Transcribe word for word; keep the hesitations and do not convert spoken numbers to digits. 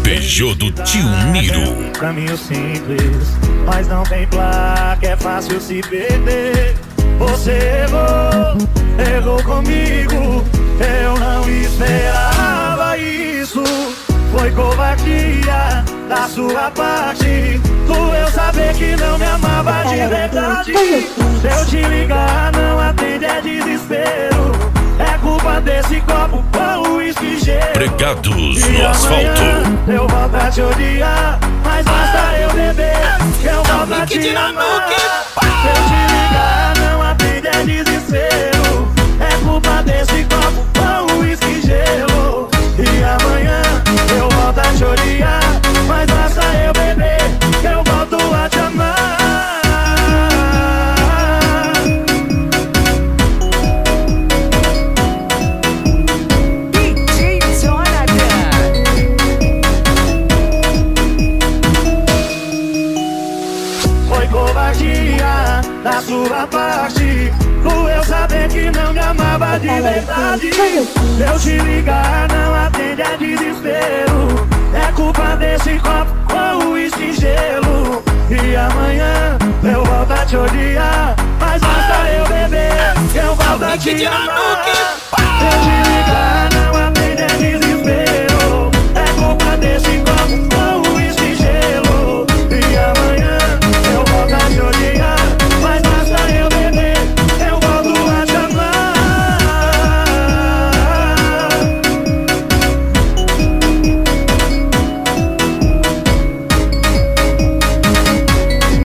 Peugeot do tio Miro. Caminho simples, mas não tem placa, é fácil se perder. Você errou, errou comigo, eu não esperava isso. Foi covardia da sua parte, doeu saber que não me amava de verdade. Se eu te ligar, não atende, é desespero. É culpa desse copo com uísque gelo. Pregados E no asfalto. eu volto a te odiar, mas basta eu beber, eu volto a te amar. Se eu te ligar, não atende, é desespero. É culpa desse copo com uísque gelo. E amanhã eu volto a te odiar, mas basta eu beber, eu volto a te amar. Covardia da sua parte, doeu saber que não me amava de verdade. Se eu te ligar, não atende, é desespero. É culpa desse copo com uísque gelo. E amanhã eu volto a te odiar, mas basta eu beber, eu volto a te amar.